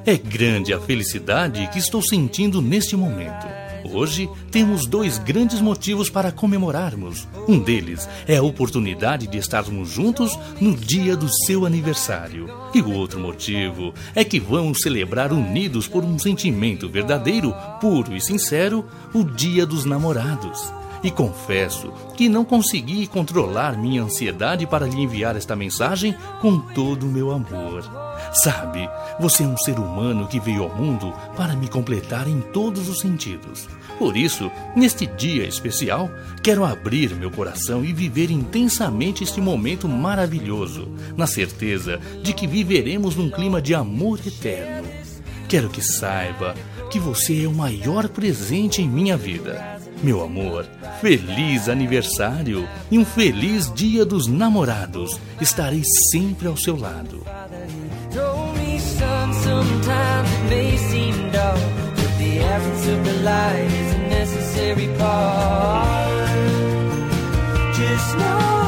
É grande a felicidade que estou sentindo neste momento. Hoje temos 2 grandes motivos para comemorarmos. Um deles é a oportunidade de estarmos juntos no dia do seu aniversário. E o outro motivo é que vamos celebrar unidos por um sentimento verdadeiro, puro e sincero, o Dia dos Namorados. E confesso que não consegui controlar minha ansiedade para lhe enviar esta mensagem com todo o meu amor. Sabe, você é um ser humano que veio ao mundo para me completar em todos os sentidos. Por isso, neste dia especial, quero abrir meu coração e viver intensamente este momento maravilhoso, na certeza de que viveremos num clima de amor eterno. Quero que saiba que você é o maior presente em minha vida. Meu amor, feliz aniversário e um feliz Dia dos Namorados. Estarei sempre ao seu lado. Sometimes it may seem dull, but the absence of the light is a necessary part. Just know